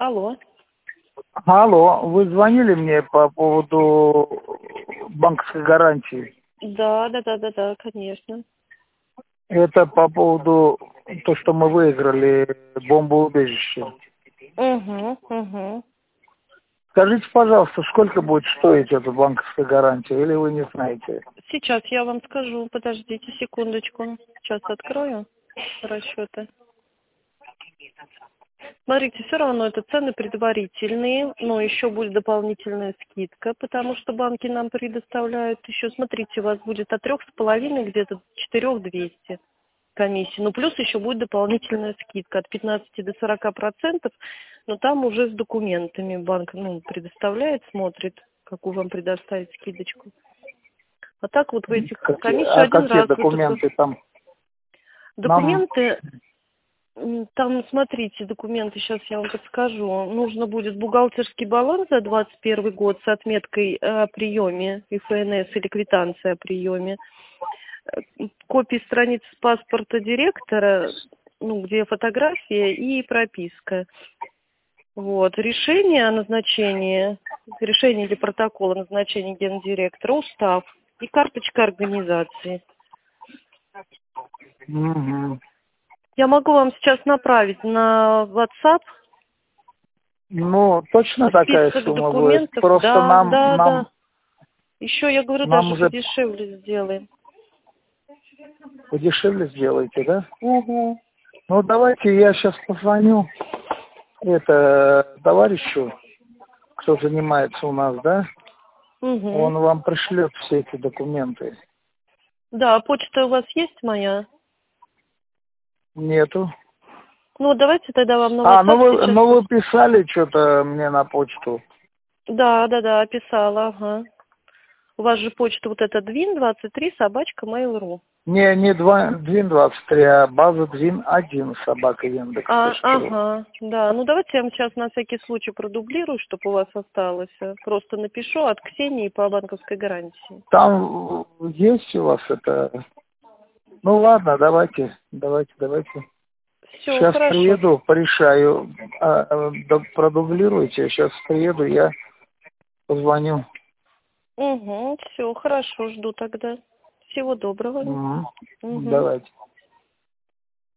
Алло. Алло, вы звонили мне по поводу банковской гарантии? Да, конечно. Это по поводу то, что мы выиграли бомбоубежище. Угу. Скажите, пожалуйста, сколько будет стоить эта банковская гарантия, или вы не знаете? Сейчас я вам скажу. Подождите секундочку. Сейчас открою расчеты. Смотрите, все равно это цены предварительные, но еще будет дополнительная скидка, потому что банки нам предоставляют еще, смотрите, у вас будет от 3,5 где-то 4,200 комиссии. Ну, плюс еще будет дополнительная скидка от 15 до 40%, но там уже с документами банк предоставляет, смотрит, какую вам предоставить скидочку. А так вот в этих комиссию один Какие раз. документы там? Документы, там, смотрите, документы, сейчас я вам подскажу. Нужно будет бухгалтерский баланс за 2021 год с отметкой о приеме ФНС или квитанция о приеме. Копии страниц паспорта директора, где фотография и прописка. Вот. Решение о назначении, решение или протокол о назначении гендиректора, устав и карточка организации. Угу. Я могу вам сейчас направить на WhatsApp Ну, точно такая список сумма будет. документов. Просто Да. Еще, я говорю, нам даже уже подешевле сделаем. подешевле сделаете, да? Угу. Ну, давайте я сейчас позвоню товарищу, кто занимается у нас, да? Угу. Он вам пришлет все эти документы. Да, почта у вас есть моя? Нету. Ну, давайте тогда вам на WhatsApp сейчас. Вы писали что-то мне на почту. Да, описала, ага. У вас же почта вот эта dwin23 @mail.ru. Не Двин 23, а база Двин 1 собака Яндекс.ру. Ага, да. Ну, давайте я вам сейчас на всякий случай продублирую, чтобы у вас осталось. Просто напишу от Ксении по банковской гарантии. Там есть у вас это... Ну ладно, давайте. Все, Сейчас хорошо. приеду, порешаю. Продублируйте. Сейчас приеду, я позвоню. Угу, все, хорошо, жду тогда. Всего доброго. Угу. Угу. Давайте.